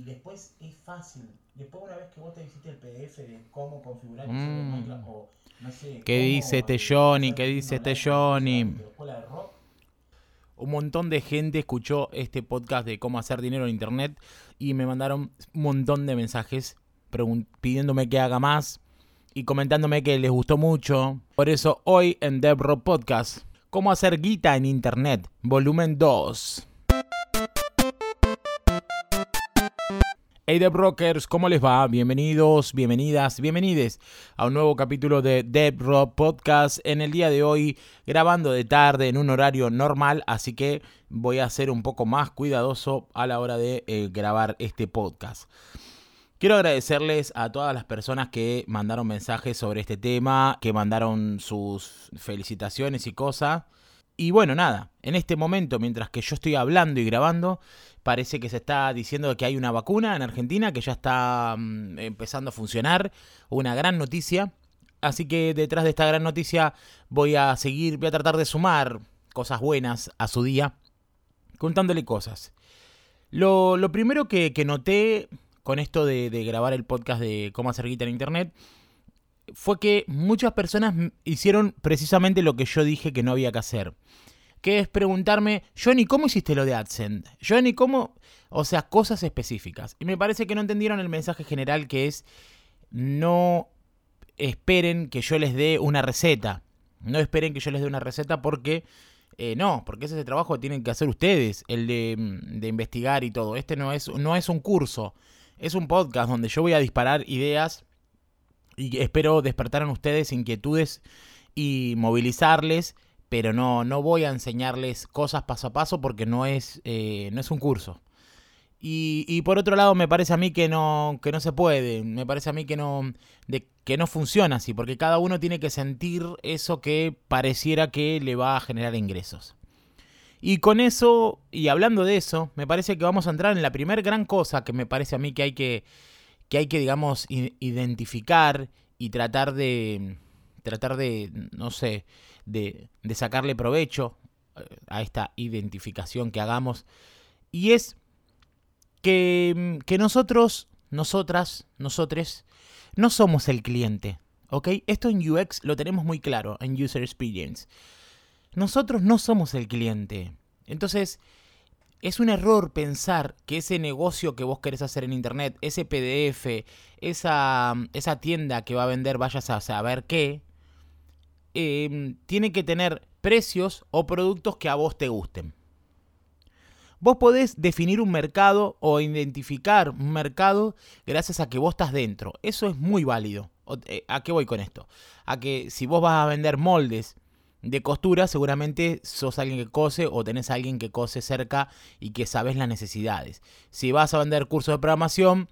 después es fácil. Después una vez que vos te hiciste el PDF de cómo configurar el server Minecraft o no sé, ¿Qué dice este Johnny? ¿Qué dice este Johnny? Un montón de gente escuchó este podcast de cómo hacer dinero en internet y me mandaron un montón de mensajes pidiéndome que haga más y comentándome que les gustó mucho. Por eso hoy en DevRock Podcast, cómo hacer guita en internet, volumen 2. Hey DevRockers, ¿cómo les va? Bienvenidos, bienvenidas, bienvenides a un nuevo capítulo de DevRock Podcast. En el día de hoy, grabando de tarde en un horario normal, así que voy a ser un poco más cuidadoso a la hora de grabar este podcast. Quiero agradecerles a todas las personas que mandaron mensajes sobre este tema, que mandaron sus felicitaciones y cosas. Y bueno, nada, en este momento, mientras que yo estoy hablando y grabando, parece que se está diciendo que hay una vacuna en Argentina que ya está empezando a funcionar. Una gran noticia. Así que detrás de esta gran noticia voy a tratar de sumar cosas buenas a su día, contándole cosas. Lo primero que noté con esto de grabar el podcast de cómo hacer guita en internet fue que muchas personas hicieron precisamente lo que yo dije que no había que hacer. Que es preguntarme, Johnny, ¿cómo hiciste lo de AdSense? Johnny, ¿cómo? O sea, cosas específicas. Y me parece que no entendieron el mensaje general, que es no esperen que yo les dé una receta. No esperen que yo les dé una receta porque porque ese es el trabajo que tienen que hacer ustedes, el de investigar y todo. Este no es un curso, es un podcast donde yo voy a disparar ideas y espero despertar en ustedes inquietudes y movilizarles, pero no voy a enseñarles cosas paso a paso porque no es un curso. Y por otro lado me parece a mí que no se puede, me parece a mí que no funciona así, porque cada uno tiene que sentir eso que pareciera que le va a generar ingresos. Y con eso, y hablando de eso, me parece que vamos a entrar en la primer gran cosa que me parece a mí que hay que digamos, identificar y tratar de, no sé, de sacarle provecho a esta identificación que hagamos. Y es que nosotros, nosotras, nosotres, no somos el cliente, ¿ok? Esto en UX lo tenemos muy claro, en User Experience. Nosotros no somos el cliente. Entonces, es un error pensar que ese negocio que vos querés hacer en internet, ese PDF, esa tienda que va a vender vayas a saber qué, tiene que tener precios o productos que a vos te gusten. Vos podés definir un mercado o identificar un mercado gracias a que vos estás dentro. Eso es muy válido. ¿A qué voy con esto? A que si vos vas a vender moldes de costura, seguramente sos alguien que cose o tenés a alguien que cose cerca y que sabes las necesidades. Si vas a vender cursos de programación,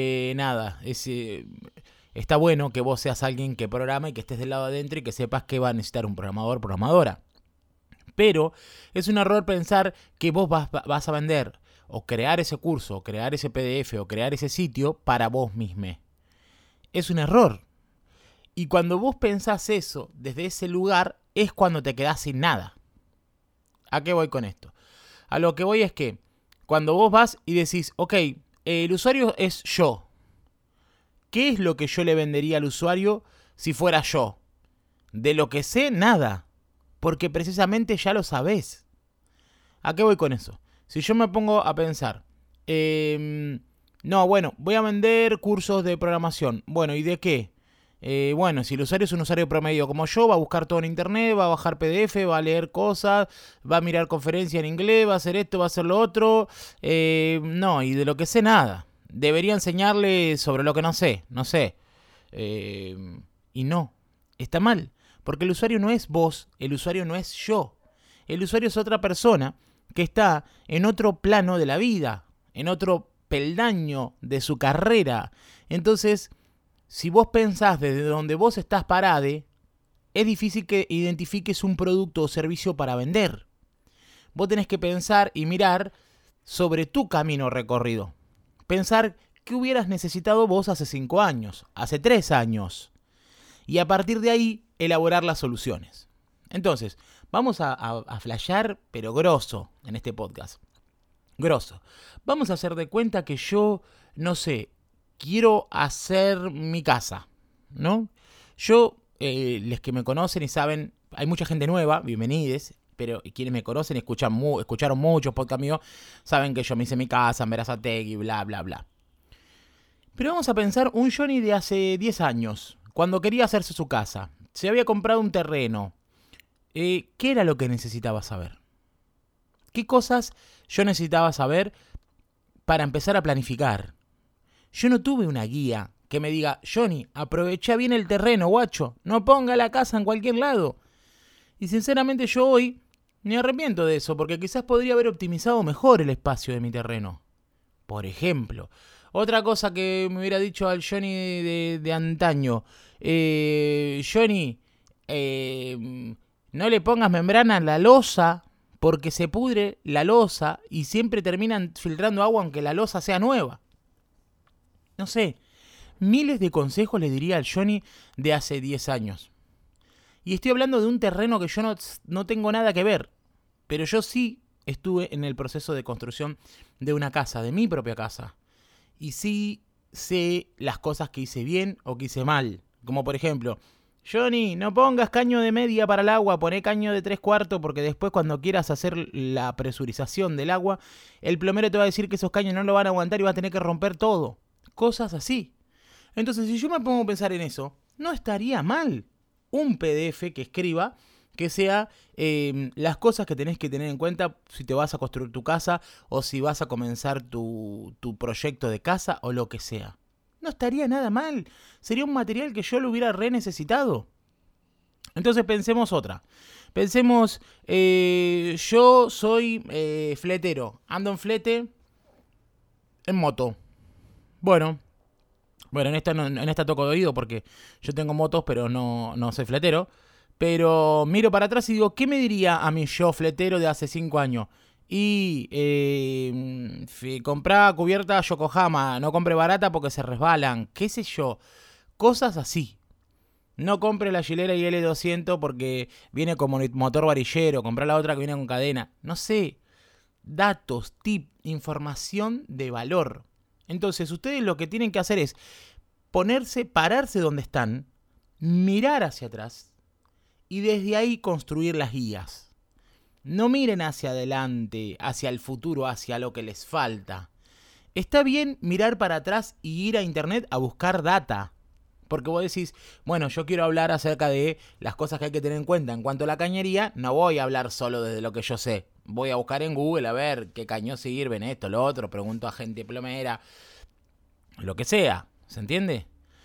está bueno que vos seas alguien que programa y que estés del lado adentro y que sepas que va a necesitar un programador, programadora. Pero es un error pensar que vos vas a vender o crear ese curso, o crear ese PDF o crear ese sitio para vos mismo. Es un error. Y cuando vos pensás eso desde ese lugar es cuando te quedás sin nada. ¿A qué voy con esto? A lo que voy es que cuando vos vas y decís, ok, el usuario es yo. ¿Qué es lo que yo le vendería al usuario si fuera yo? De lo que sé, nada. Porque precisamente ya lo sabés. ¿A qué voy con eso? Si yo me pongo a pensar, voy a vender cursos de programación. Bueno, ¿y de qué? Si el usuario es un usuario promedio como yo, va a buscar todo en internet, va a bajar PDF, va a leer cosas, va a mirar conferencias en inglés, va a hacer esto, va a hacer lo otro. Y de lo que sé nada. Debería enseñarle sobre lo que no sé. Y no, está mal. Porque el usuario no es vos, el usuario no es yo. El usuario es otra persona que está en otro plano de la vida, en otro peldaño de su carrera. Entonces, si vos pensás desde donde vos estás parade, es difícil que identifiques un producto o servicio para vender. Vos tenés que pensar y mirar sobre tu camino recorrido. Pensar qué hubieras necesitado vos hace 5 años, hace 3 años. Y a partir de ahí, elaborar las soluciones. Entonces, vamos a flashear, pero grosso, en este podcast. grosso. Vamos a hacer de cuenta que yo, no sé, quiero hacer mi casa, ¿no? Yo, los que me conocen y saben, hay mucha gente nueva, bienvenides, pero quienes me conocen y escucharon muchos podcasts míos, saben que yo me hice mi casa en Berazategui, bla, bla, bla. Pero vamos a pensar un Johnny de hace 10 años, cuando quería hacerse su casa. Se había comprado un terreno. ¿Qué era lo que necesitaba saber? ¿Qué cosas yo necesitaba saber para empezar a planificar? Yo no tuve una guía que me diga, Johnny, aprovecha bien el terreno, guacho, no ponga la casa en cualquier lado. Y sinceramente yo hoy me arrepiento de eso, porque quizás podría haber optimizado mejor el espacio de mi terreno. Por ejemplo, otra cosa que me hubiera dicho al Johnny de antaño, Johnny, no le pongas membrana a la losa, porque se pudre la losa y siempre terminan filtrando agua aunque la losa sea nueva. No sé, miles de consejos le diría al Johnny de hace 10 años. Y estoy hablando de un terreno que yo no tengo nada que ver, pero yo sí estuve en el proceso de construcción de una casa, de mi propia casa. Y sí sé las cosas que hice bien o que hice mal. Como por ejemplo, Johnny, no pongas caño de media para el agua, poné caño de 3/4 porque después cuando quieras hacer la presurización del agua, el plomero te va a decir que esos caños no lo van a aguantar y va a tener que romper todo. Cosas así. Entonces, si yo me pongo a pensar en eso, no estaría mal un PDF que escriba que sea las cosas que tenés que tener en cuenta si te vas a construir tu casa o si vas a comenzar tu proyecto de casa o lo que sea. No estaría nada mal. Sería un material que yo lo hubiera necesitado. Entonces pensemos otra. Pensemos, yo soy fletero. Ando en flete en moto. Bueno, en esta toco de oído porque yo tengo motos pero no soy fletero. Pero miro para atrás y digo, ¿qué me diría a mi yo fletero de hace 5 años? Y comprá cubierta Yokohama, no compre barata porque se resbalan, qué sé yo, cosas así. No compre la Gilera IL200 porque viene como motor varillero, comprá la otra que viene con cadena. No sé, datos, tip, información de valor. Entonces ustedes lo que tienen que hacer es pararse donde están, mirar hacia atrás y desde ahí construir las guías. No miren hacia adelante, hacia el futuro, hacia lo que les falta. Está bien mirar para atrás y ir a internet a buscar data. Porque vos decís, bueno, yo quiero hablar acerca de las cosas que hay que tener en cuenta. En cuanto a la cañería, no voy a hablar solo desde lo que yo sé. Voy a buscar en Google a ver qué caños sirven, esto, lo otro. Pregunto a gente plomera, lo que sea. ¿Se entiende?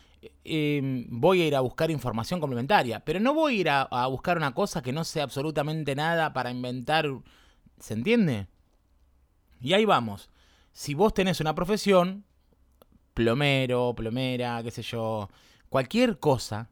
Voy a ir a buscar información complementaria, pero no voy a ir a buscar una cosa que no sé absolutamente nada para inventar, ¿se entiende? Y ahí vamos. Si vos tenés una profesión, plomero, plomera, qué sé yo, cualquier cosa,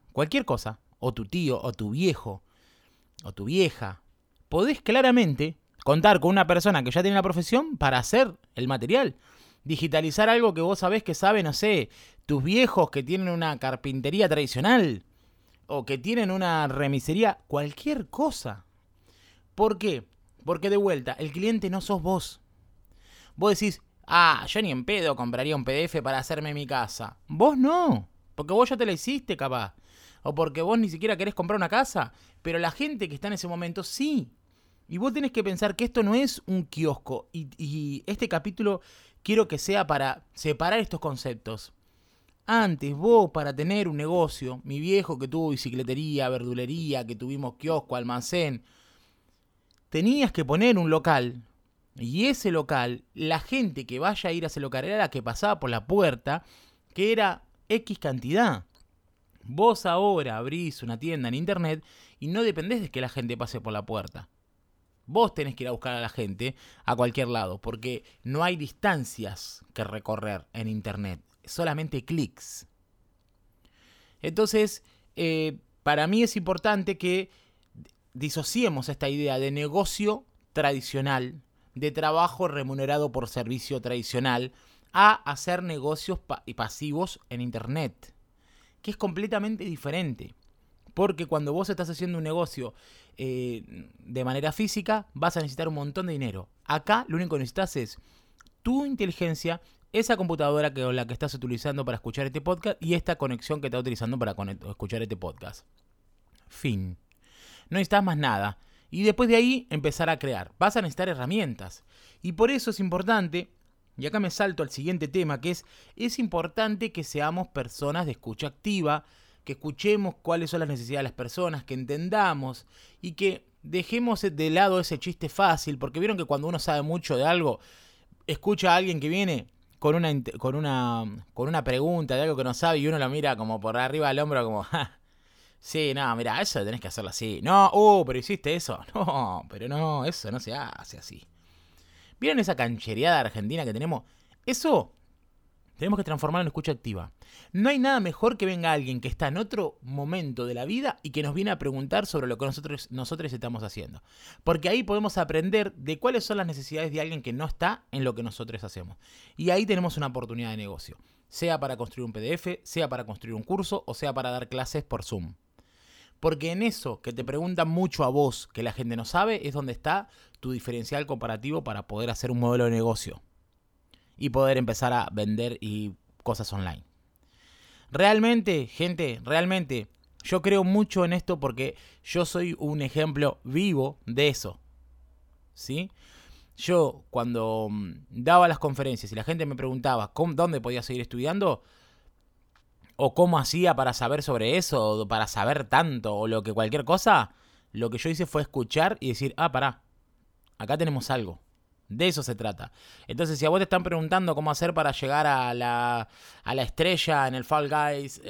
o tu tío, o tu viejo, o tu vieja, podés claramente contar con una persona que ya tiene la profesión para hacer el material. Digitalizar algo que vos sabés que sabe, no sé, tus viejos que tienen una carpintería tradicional o que tienen una remisería, cualquier cosa. ¿Por qué? Porque de vuelta, el cliente no sos vos. Vos decís, yo ni en pedo compraría un PDF para hacerme mi casa. Vos no, porque vos ya te la hiciste capaz. O porque vos ni siquiera querés comprar una casa, pero la gente que está en ese momento sí. Y vos tenés que pensar que esto no es un kiosco. Y este capítulo quiero que sea para separar estos conceptos. Antes, vos para tener un negocio, mi viejo que tuvo bicicletería, verdulería, que tuvimos kiosco, almacén, tenías que poner un local. Y ese local, la gente que vaya a ir a ese local era la que pasaba por la puerta, que era X cantidad. Vos ahora abrís una tienda en internet y no dependés de que la gente pase por la puerta. Vos tenés que ir a buscar a la gente a cualquier lado, porque no hay distancias que recorrer en internet, solamente clics. Entonces, para mí es importante que disociemos esta idea de negocio tradicional, de trabajo remunerado por servicio tradicional, a hacer negocios pasivos en internet, que es completamente diferente. Porque cuando vos estás haciendo un negocio de manera física, vas a necesitar un montón de dinero. Acá lo único que necesitas es tu inteligencia, esa computadora con la que estás utilizando para escuchar este podcast y esta conexión que estás utilizando para escuchar este podcast. Fin. No necesitas más nada. Y después de ahí empezar a crear. Vas a necesitar herramientas. Y por eso es importante, y acá me salto al siguiente tema, que es importante que seamos personas de escucha activa, que escuchemos cuáles son las necesidades de las personas, que entendamos y que dejemos de lado ese chiste fácil, porque vieron que cuando uno sabe mucho de algo, escucha a alguien que viene con una pregunta de algo que no sabe y uno lo mira como por arriba del hombro como, ja, sí, no, mira, eso tenés que hacerlo así. No, pero hiciste eso. No, pero no, eso no se hace así. ¿Vieron esa canchereada argentina que tenemos? Eso tenemos que transformarlo en escucha activa. No hay nada mejor que venga alguien que está en otro momento de la vida y que nos viene a preguntar sobre lo que nosotros estamos haciendo. Porque ahí podemos aprender de cuáles son las necesidades de alguien que no está en lo que nosotros hacemos. Y ahí tenemos una oportunidad de negocio. Sea para construir un PDF, sea para construir un curso o sea para dar clases por Zoom. Porque en eso que te preguntan mucho a vos, que la gente no sabe, es donde está tu diferencial comparativo para poder hacer un modelo de negocio y poder empezar a vender y cosas online. Realmente, gente, realmente, yo creo mucho en esto porque yo soy un ejemplo vivo de eso. ¿Sí? Yo, cuando daba las conferencias y la gente me preguntaba dónde podía seguir estudiando, o cómo hacía para saber sobre eso, o para saber tanto, o lo que cualquier cosa, lo que yo hice fue escuchar y decir, pará, acá tenemos algo. De eso se trata. Entonces, si a vos te están preguntando cómo hacer para llegar a la estrella en el Fall Guys,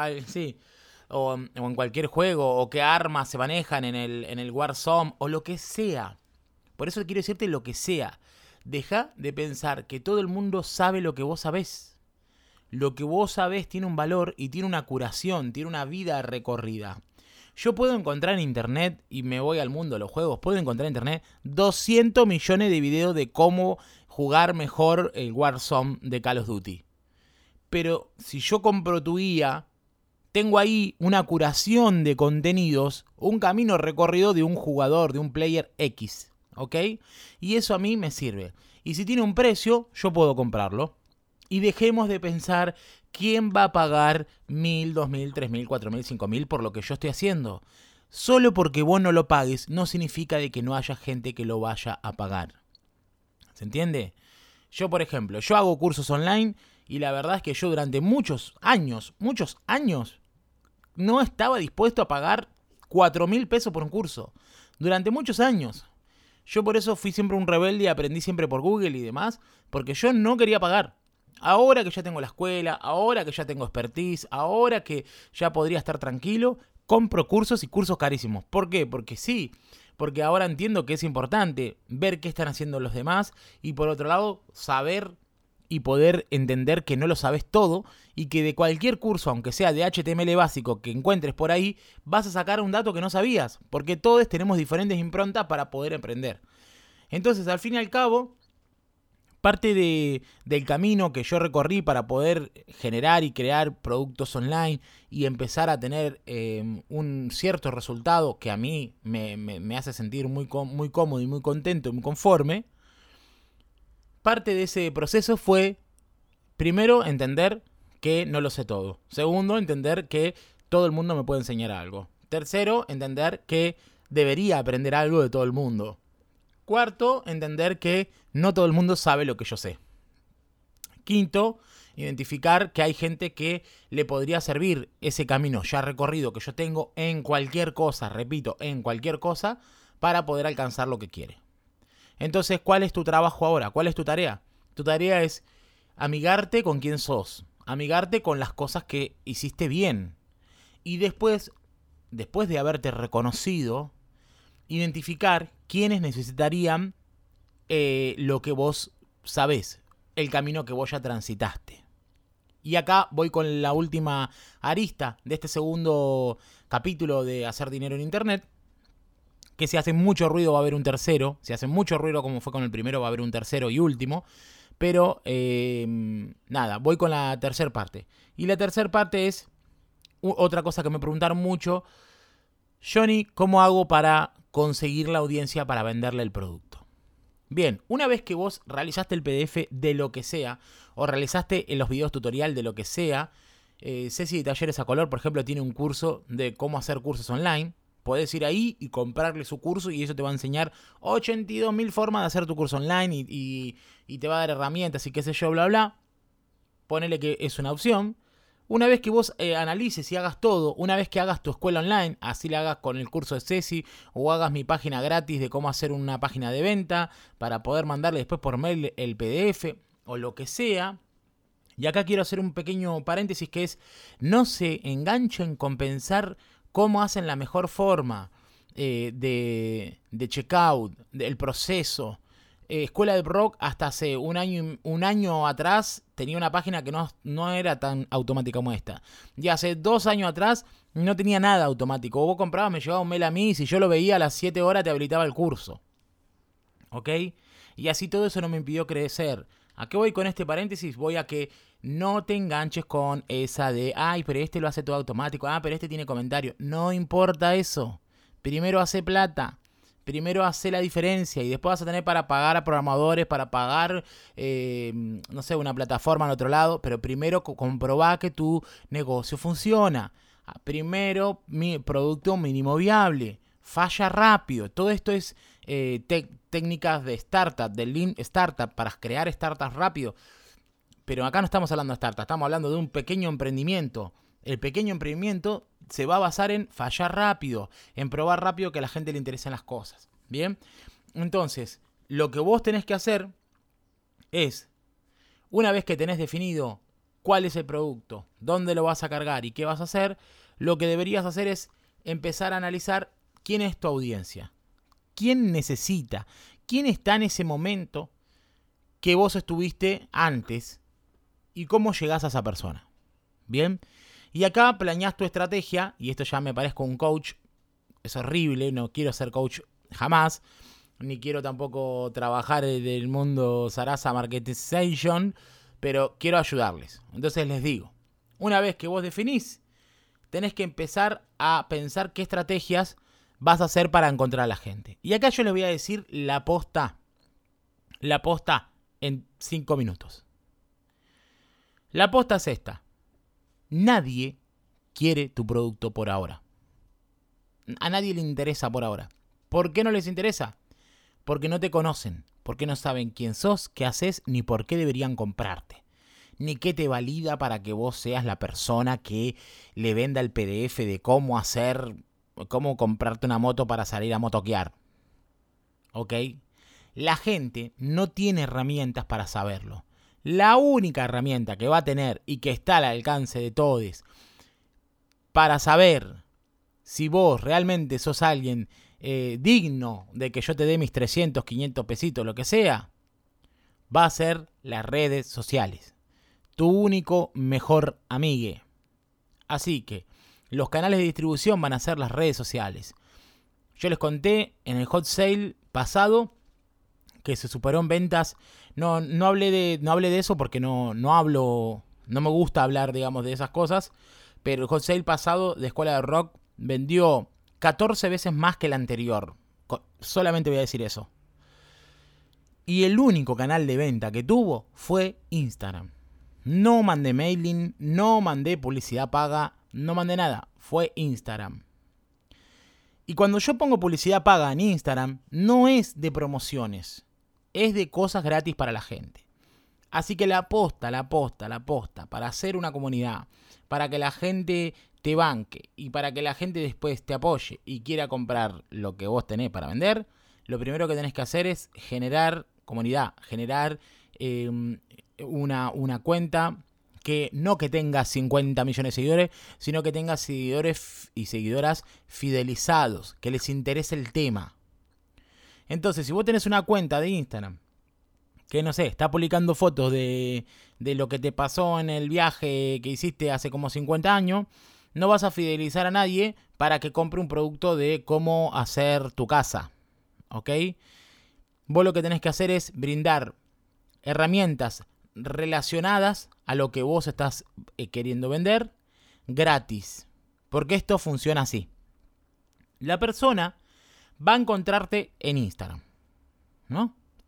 o en cualquier juego, o qué armas se manejan en el Warzone, o lo que sea. Por eso quiero decirte lo que sea. Deja de pensar que todo el mundo sabe lo que vos sabés. Lo que vos sabés tiene un valor y tiene una curación, tiene una vida recorrida. Yo puedo encontrar en internet, y me voy al mundo de los juegos, puedo encontrar en internet 200 millones de videos de cómo jugar mejor el Warzone de Call of Duty. Pero si yo compro tu guía, tengo ahí una curación de contenidos, un camino recorrido de un jugador, de un player X, ¿ok? Y eso a mí me sirve. Y si tiene un precio, yo puedo comprarlo. Y dejemos de pensar quién va a pagar 1.000, 2.000, 3.000, 4.000, 5.000 por lo que yo estoy haciendo. Solo porque vos no lo pagues no significa de que no haya gente que lo vaya a pagar. ¿Se entiende? Yo, por ejemplo, yo hago cursos online y la verdad es que yo durante muchos años, no estaba dispuesto a pagar 4.000 pesos por un curso. Durante muchos años. Yo por eso fui siempre un rebelde y aprendí siempre por Google y demás, porque yo no quería pagar. Ahora que ya tengo la escuela, ahora que ya tengo expertise, ahora que ya podría estar tranquilo, compro cursos y cursos carísimos. ¿Por qué? Porque sí, porque ahora entiendo que es importante ver qué están haciendo los demás y por otro lado saber y poder entender que no lo sabes todo y que de cualquier curso, aunque sea de HTML básico que encuentres por ahí, vas a sacar un dato que no sabías, porque todos tenemos diferentes improntas para poder aprender. Entonces, al fin y al cabo, parte del camino que yo recorrí para poder generar y crear productos online y empezar a tener un cierto resultado que a mí me hace sentir muy cómodo y muy contento y muy conforme, parte de ese proceso fue, primero, entender que no lo sé todo. Segundo, entender que todo el mundo me puede enseñar algo. Tercero, entender que debería aprender algo de todo el mundo. Cuarto, entender que no todo el mundo sabe lo que yo sé. Quinto, identificar que hay gente que le podría servir ese camino ya recorrido que yo tengo en cualquier cosa, repito, en cualquier cosa, para poder alcanzar lo que quiere. Entonces, ¿cuál es tu trabajo ahora? ¿Cuál es tu tarea? Tu tarea es amigarte con quien sos, amigarte con las cosas que hiciste bien. Y después de haberte reconocido, identificar quiénes necesitarían lo que vos sabés, el camino que vos ya transitaste. Y acá voy con la última arista de este segundo capítulo de Hacer Dinero en Internet, que si hace mucho ruido va a haber un tercero, si hace mucho ruido como fue con el primero va a haber un tercero y último, pero nada, voy con la tercera parte. Y la tercera parte es otra cosa que me preguntaron mucho: Johnny, ¿cómo hago para conseguir la audiencia para venderle el producto? Bien, una vez que vos realizaste el PDF de lo que sea, o realizaste los videos tutorial de lo que sea, Ceci de Talleres a Color, por ejemplo, tiene un curso de cómo hacer cursos online. Podés ir ahí y comprarle su curso y eso te va a enseñar 82.000 formas de hacer tu curso online y te va a dar herramientas y qué sé yo, bla, bla. Ponele que es una opción. Una vez que vos analices y hagas todo, una vez que hagas tu escuela online, así la hagas con el curso de Ceci, o hagas mi página gratis de cómo hacer una página de venta para poder mandarle después por mail el PDF o lo que sea. Y acá quiero hacer un pequeño paréntesis que es, no se enganchen con pensar cómo hacen la mejor forma de checkout, del proceso. Escuela de Rock hasta hace un año atrás tenía una página que no era tan automática como esta. Y hace 2 años atrás no tenía nada automático. Vos comprabas, me llegaba un mail a mí y si yo lo veía a las 7 horas te habilitaba el curso. ¿Ok? Y así todo eso no me impidió crecer. ¿A qué voy con este paréntesis? Voy a que no te enganches con esa de, ay, pero este lo hace todo automático, pero este tiene comentario. No importa eso. Primero hace plata. Primero hace la diferencia y después vas a tener para pagar a programadores, para pagar, no sé, una plataforma en otro lado, pero primero comprobá que tu negocio funciona. Primero, mi producto mínimo viable. Falla rápido. Todo esto es técnicas de startup, de Lean Startup, para crear startups rápido. Pero acá no estamos hablando de startup, estamos hablando de un pequeño emprendimiento. El pequeño emprendimiento se va a basar en fallar rápido, en probar rápido que a la gente le interesen las cosas. ¿Bien? Entonces, lo que vos tenés que hacer es, una vez que tenés definido cuál es el producto, dónde lo vas a cargar y qué vas a hacer, lo que deberías hacer es empezar a analizar quién es tu audiencia, quién necesita, quién está en ese momento que vos estuviste antes y cómo llegás a esa persona. ¿Bien? Y acá planeás tu estrategia, y esto ya me parezco un coach, es horrible, no quiero ser coach jamás, ni quiero tampoco trabajar en el mundo Sarasa Marketization, pero quiero ayudarles. Entonces les digo, una vez que vos definís, tenés que empezar a pensar qué estrategias vas a hacer para encontrar a la gente. Y acá yo les voy a decir la posta en 5 minutos. La posta es esta. Nadie quiere tu producto por ahora. A nadie le interesa por ahora. ¿Por qué no les interesa? Porque no te conocen, porque no saben quién sos, qué haces, ni por qué deberían comprarte. Ni qué te valida para que vos seas la persona que le venda el PDF de cómo comprarte una moto para salir a motoquear. ¿Ok? La gente no tiene herramientas para saberlo. La única herramienta que va a tener y que está al alcance de todos para saber si vos realmente sos alguien digno de que yo te dé mis 300, 500 pesitos, lo que sea, va a ser las redes sociales. Tu único mejor amigue. Así que los canales de distribución van a ser las redes sociales. Yo les conté en el hot sale pasado que se superó en ventas. No hablé de eso porque no me gusta hablar, digamos, de esas cosas. Pero el hot sale pasado de Escuela de Rock vendió 14 veces más que el anterior. Solamente voy a decir eso. Y el único canal de venta que tuvo fue Instagram. No mandé mailing, no mandé publicidad paga, no mandé nada. Fue Instagram. Y cuando yo pongo publicidad paga en Instagram, no es de promociones. Es de cosas gratis para la gente. Así que la aposta para hacer una comunidad, para que la gente te banque y para que la gente después te apoye y quiera comprar lo que vos tenés para vender, lo primero que tenés que hacer es generar comunidad, generar una cuenta que no que tenga 50 millones de seguidores, sino que tenga seguidores y seguidoras fidelizados, que les interese el tema. Entonces, si vos tenés una cuenta de Instagram que, no sé, está publicando fotos de lo que te pasó en el viaje que hiciste hace como 50 años, no vas a fidelizar a nadie para que compre un producto de cómo hacer tu casa. ¿Ok? Vos lo que tenés que hacer es brindar herramientas relacionadas a lo que vos estás queriendo vender gratis. Porque esto funciona así. La persona va a encontrarte en Instagram, ¿no?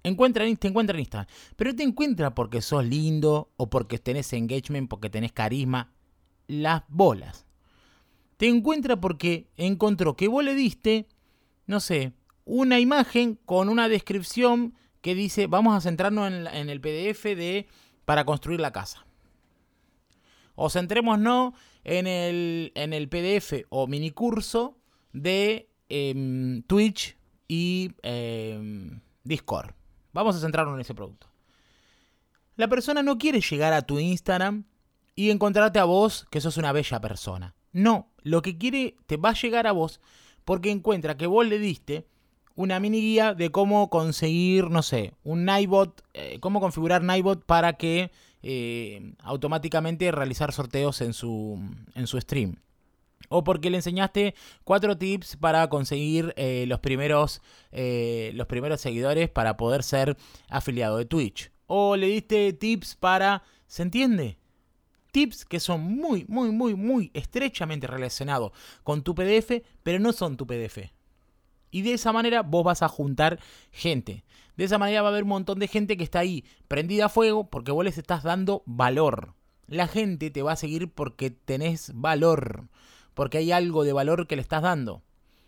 te encuentra en Instagram. Pero te encuentra porque sos lindo o porque tenés engagement, porque tenés carisma. Las bolas. Te encuentra porque encontró que vos le diste, no sé, una imagen con una descripción que dice, vamos a centrarnos en el PDF para construir la casa. O centrémonos en el PDF o minicurso de Twitch y Discord. Vamos a centrarnos en ese producto. La persona no quiere llegar a tu Instagram y encontrarte a vos que sos una bella persona. No, lo que quiere te va a llegar a vos porque encuentra que vos le diste una mini guía de cómo conseguir, no sé, un Nightbot, cómo configurar Nightbot para que automáticamente realizar sorteos en su stream. O porque le enseñaste 4 tips para conseguir los primeros seguidores para poder ser afiliado de Twitch. O le diste tips para... ¿Se entiende? Tips que son muy, muy, muy, muy estrechamente relacionados con tu PDF, pero no son tu PDF. Y de esa manera vos vas a juntar gente. De esa manera va a haber un montón de gente que está ahí prendida a fuego porque vos les estás dando valor. La gente te va a seguir porque tenés valor. Porque hay algo de valor que le estás dando.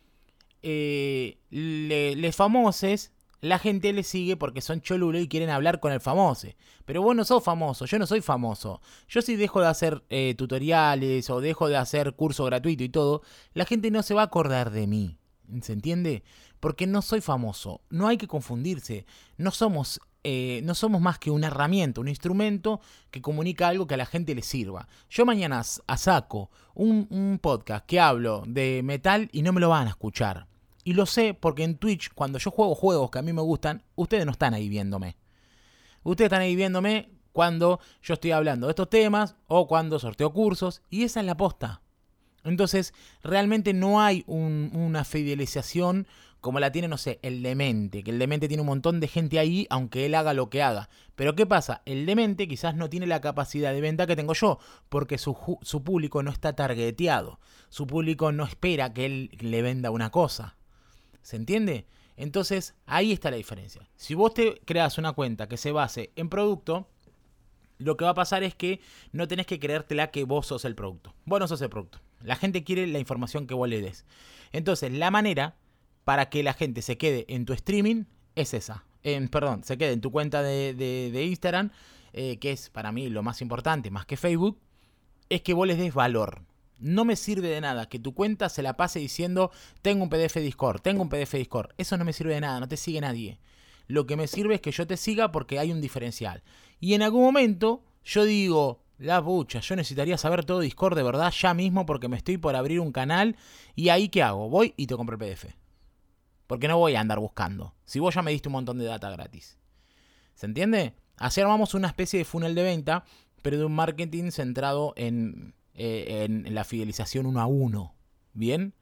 Les famosos, la gente le sigue porque son cholulos y quieren hablar con el famoso. Pero vos no sos famoso, yo no soy famoso. Yo si dejo de hacer tutoriales o dejo de hacer curso gratuito y todo, la gente no se va a acordar de mí. ¿Se entiende? Porque no soy famoso. No hay que confundirse. No somos más que una herramienta, un instrumento que comunica algo que a la gente le sirva. Yo mañana saco un podcast que hablo de metal y no me lo van a escuchar. Y lo sé porque en Twitch, cuando yo juego juegos que a mí me gustan, ustedes no están ahí viéndome. Ustedes están ahí viéndome cuando yo estoy hablando de estos temas o cuando sorteo cursos. Y esa es la posta. Entonces, realmente no hay una fidelización como la tiene, no sé, el Demente. Que el Demente tiene un montón de gente ahí, aunque él haga lo que haga. Pero ¿qué pasa? El Demente quizás no tiene la capacidad de venta que tengo yo, porque su público no está targeteado. Su público no espera que él le venda una cosa. ¿Se entiende? Entonces, ahí está la diferencia. Si vos te creas una cuenta que se base en producto, lo que va a pasar es que no tenés que creértela que vos sos el producto. Vos no sos el producto. La gente quiere la información que vos le des. Entonces, la manera para que la gente se quede en tu streaming es esa. Se quede en tu cuenta de Instagram, que es para mí lo más importante, más que Facebook, es que vos les des valor. No me sirve de nada que tu cuenta se la pase diciendo tengo un PDF Discord, tengo un PDF Discord. Eso no me sirve de nada, no te sigue nadie. Lo que me sirve es que yo te siga porque hay un diferencial. Y en algún momento yo digo, la pucha, yo necesitaría saber todo Discord de verdad ya mismo porque me estoy por abrir un canal. ¿Y ahí qué hago? Voy y te compro el PDF. Porque no voy a andar buscando. Si vos ya me diste un montón de data gratis. ¿Se entiende? Así armamos una especie de funnel de venta, pero de un marketing centrado en la fidelización 1 a 1. ¿Bien?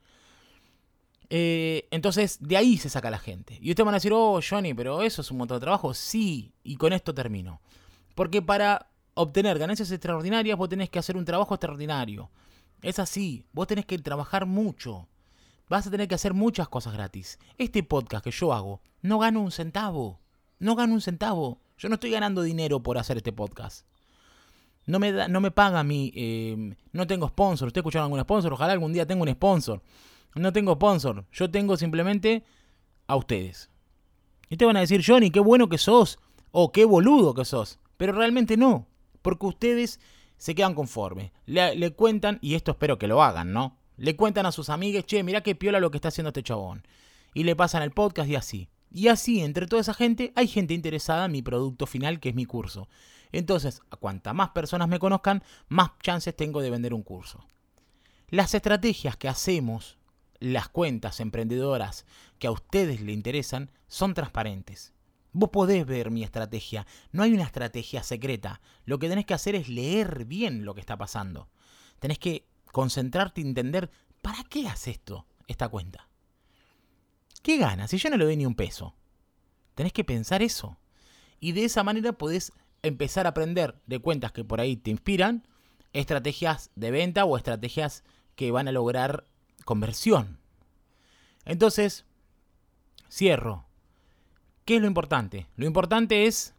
Entonces, de ahí se saca la gente. Y ustedes van a decir, oh, Johnny, pero eso es un montón de trabajo. Sí, y con esto termino. Porque para obtener ganancias extraordinarias, vos tenés que hacer un trabajo extraordinario. Es así, vos tenés que trabajar mucho. Vas a tener que hacer muchas cosas gratis. Este podcast que yo hago, no gano un centavo. No gano un centavo. Yo no estoy ganando dinero por hacer este podcast. No me paga a mí. No tengo sponsor. ¿Ustedes escucharon algún sponsor? Ojalá algún día tenga un sponsor. No tengo sponsor. Yo tengo simplemente a ustedes. Y te van a decir, Johnny, qué bueno que sos. O qué boludo que sos. Pero realmente no. Porque ustedes se quedan conformes. Le cuentan, y esto espero que lo hagan, ¿no? Le cuentan a sus amigues, che, mirá qué piola lo que está haciendo este chabón. Y le pasan el podcast y así. Y así, entre toda esa gente, hay gente interesada en mi producto final, que es mi curso. Entonces, a cuanta más personas me conozcan, más chances tengo de vender un curso. Las estrategias que hacemos, las cuentas emprendedoras que a ustedes les interesan, son transparentes. Vos podés ver mi estrategia. No hay una estrategia secreta. Lo que tenés que hacer es leer bien lo que está pasando. Tenés que concentrarte y entender, ¿para qué hace esta cuenta? ¿Qué ganas? Si yo no le doy ni un peso. Tenés que pensar eso. Y de esa manera podés empezar a aprender de cuentas que por ahí te inspiran, estrategias de venta o estrategias que van a lograr conversión. Entonces, cierro. ¿Qué es lo importante? Lo importante es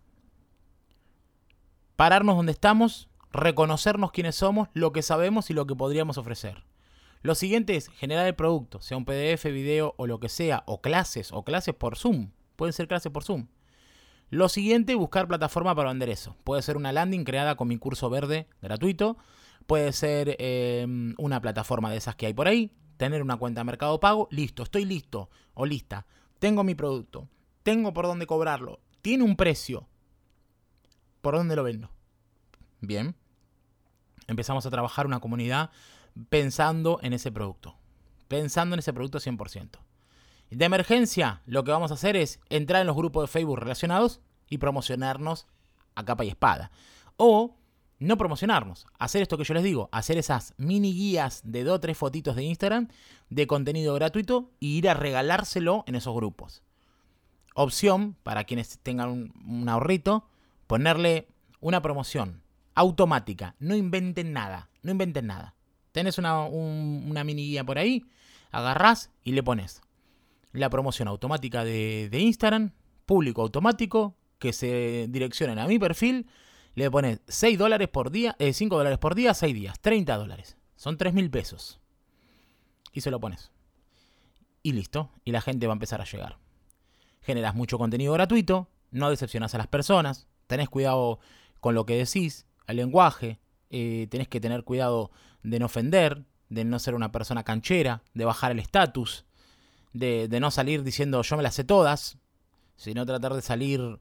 pararnos donde estamos, reconocernos quiénes somos, lo que sabemos y lo que podríamos ofrecer. Lo siguiente es generar el producto, sea un PDF, video o lo que sea, o clases por Zoom. Pueden ser clases por Zoom. Lo siguiente, buscar plataforma para vender eso. Puede ser una landing creada con mi curso verde gratuito. Puede ser una plataforma de esas que hay por ahí. Tener una cuenta de Mercado Pago. Listo, estoy listo o lista. Tengo mi producto. Tengo por dónde cobrarlo. Tiene un precio. ¿Por dónde lo vendo? Bien. Empezamos a trabajar una comunidad pensando en ese producto. Pensando en ese producto 100%. De emergencia, lo que vamos a hacer es entrar en los grupos de Facebook relacionados y promocionarnos a capa y espada. O no promocionarnos, hacer esto que yo les digo, hacer esas mini guías de 2 o 3 fotitos de Instagram de contenido gratuito y ir a regalárselo en esos grupos. Opción, para quienes tengan un ahorrito, ponerle una promoción automática. No inventen nada, no inventen nada. Tenés una mini guía por ahí, agarrás y le pones la promoción automática de Instagram, público automático, que se direccionen a mi perfil. Le pones $6 por día, $5 por día, 6 días, $30. Son 3.000 pesos. Y se lo pones. Y listo. Y la gente va a empezar a llegar. Generas mucho contenido gratuito, no decepcionás a las personas, tenés cuidado con lo que decís, el lenguaje, tenés que tener cuidado de no ofender, de no ser una persona canchera, de bajar el estatus, de no salir diciendo yo me las sé todas, sino tratar de salir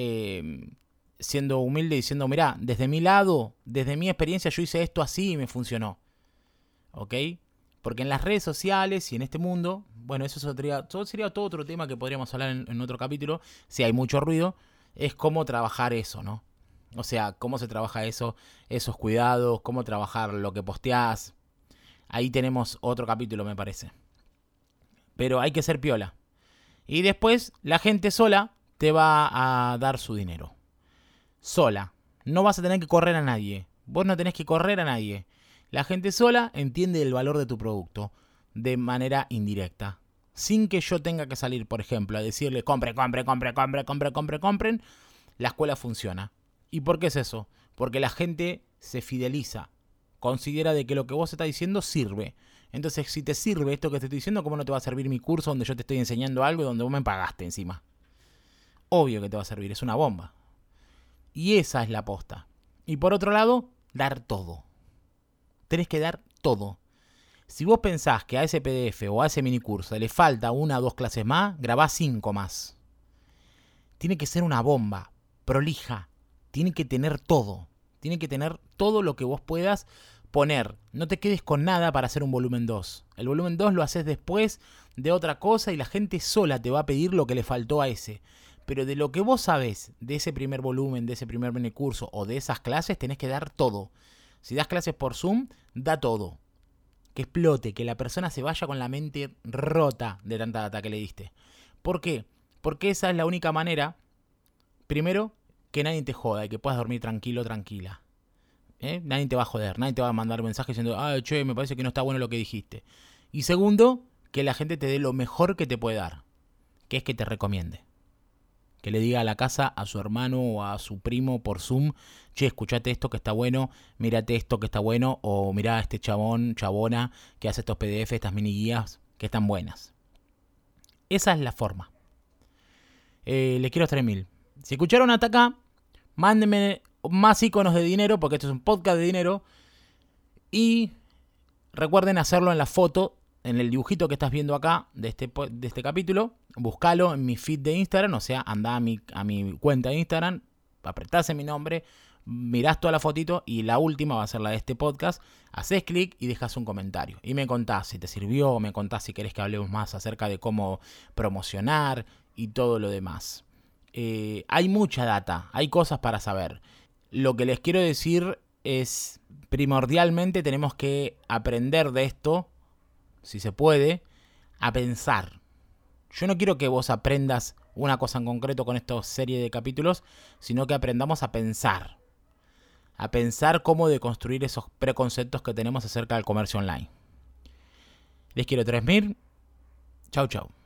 siendo humilde diciendo, mirá, desde mi lado, desde mi experiencia yo hice esto así y me funcionó. ¿Ok? Porque en las redes sociales y en este mundo, bueno, eso sería todo otro tema que podríamos hablar en otro capítulo, si hay mucho ruido, es cómo trabajar eso, ¿no? O sea, cómo se trabaja eso, esos cuidados, cómo trabajar lo que posteás. Ahí tenemos otro capítulo, me parece. Pero hay que ser piola. Y después la gente sola te va a dar su dinero. Sola. No vas a tener que correr a nadie. Vos no tenés que correr a nadie. La gente sola entiende el valor de tu producto de manera indirecta. Sin que yo tenga que salir, por ejemplo, a decirle compren. La escuela funciona. ¿Y por qué es eso? Porque la gente se fideliza. Considera de que lo que vos estás diciendo sirve. Entonces, si te sirve esto que te estoy diciendo, ¿cómo no te va a servir mi curso donde yo te estoy enseñando algo y donde vos me pagaste encima? Obvio que te va a servir, es una bomba. Y esa es la posta. Y por otro lado, dar todo. Tenés que dar todo. Si vos pensás que a ese PDF o a ese minicurso le falta 1 o 2 clases más, grabá 5 más. Tiene que ser una bomba, prolija. Tiene que tener todo. Tiene que tener todo lo que vos puedas poner. No te quedes con nada para hacer un volumen 2. El volumen 2 lo haces después de otra cosa y la gente sola te va a pedir lo que le faltó a ese. Pero de lo que vos sabés de ese primer volumen, de ese primer minicurso o de esas clases, tenés que dar todo. Si das clases por Zoom, da todo. Que explote, que la persona se vaya con la mente rota de tanta data que le diste. ¿Por qué? Porque esa es la única manera, primero, que nadie te joda y que puedas dormir tranquilo, tranquila. Nadie te va a joder, nadie te va a mandar mensajes diciendo, che, me parece que no está bueno lo que dijiste. Y segundo, que la gente te dé lo mejor que te puede dar, que es que te recomiende. Que le diga a la casa, a su hermano o a su primo por Zoom, che, escuchate esto que está bueno, mírate esto que está bueno, o mirá a este chabón, chabona, que hace estos PDF, estas mini guías, que están buenas. Esa es la forma. Les quiero 3.000. Si escucharon hasta acá, mándenme más iconos de dinero, porque esto es un podcast de dinero. Y recuerden hacerlo en la foto, en el dibujito que estás viendo acá de este capítulo. Buscalo en mi feed de Instagram, o sea, andá a mi cuenta de Instagram, apretás en mi nombre, mirás toda la fotito y la última va a ser la de este podcast. Haces clic y dejas un comentario. Y me contás si te sirvió, me contás si querés que hablemos más acerca de cómo promocionar y todo lo demás. Hay mucha data, hay cosas para saber. Lo que les quiero decir es, primordialmente tenemos que aprender de esto, si se puede, a pensar. Yo no quiero que vos aprendas una cosa en concreto con esta serie de capítulos, sino que aprendamos a pensar. A pensar cómo deconstruir esos preconceptos que tenemos acerca del comercio online. Les quiero 3.000. Chau, chau.